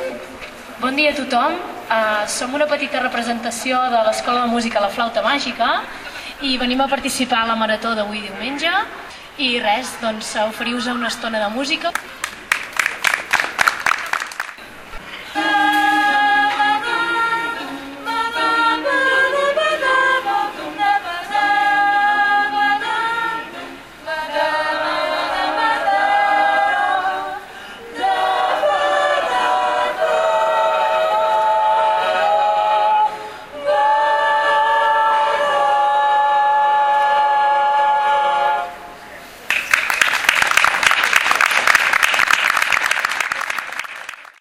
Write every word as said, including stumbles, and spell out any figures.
Bon dia a tothom. Uh, som una petita representació de l'Escola de Música La Flauta Màgica i venim a participar a la marató d'avui diumenge i res, doncs, oferir-vos una estona de música.